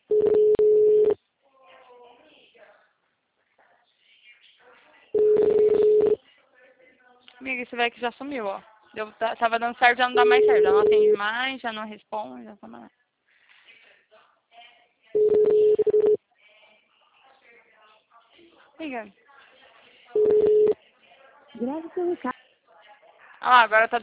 Amiga, esse velho que já sumiu, ó. Tava dando certo, já não dá mais certo. Já não atende mais, já não responde, já tá mais. Amiga. Grave seu recado. Ah, agora tá